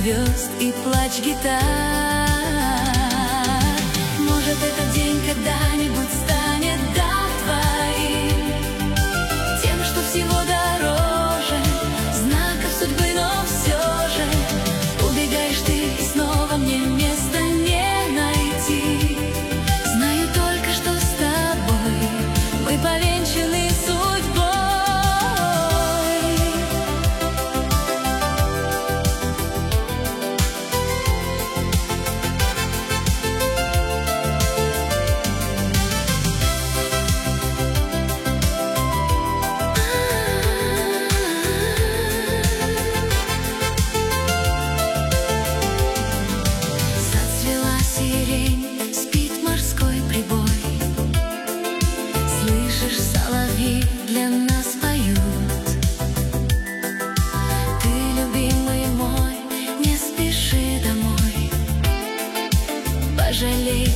звезд и плач гитар. Может, этот день когда-нибудь станет, да, твоим, тем, что всего дороже знаков судьбы, но все же убегаешь ты, и снова мне места не найти. Знаю только, что с тобой мы повенчаны судьбой. Зацвела сирень, спит морской прибой. Слышишь, соловьи для нас поют. Ты, любимый мой, не спеши домой. Пожалей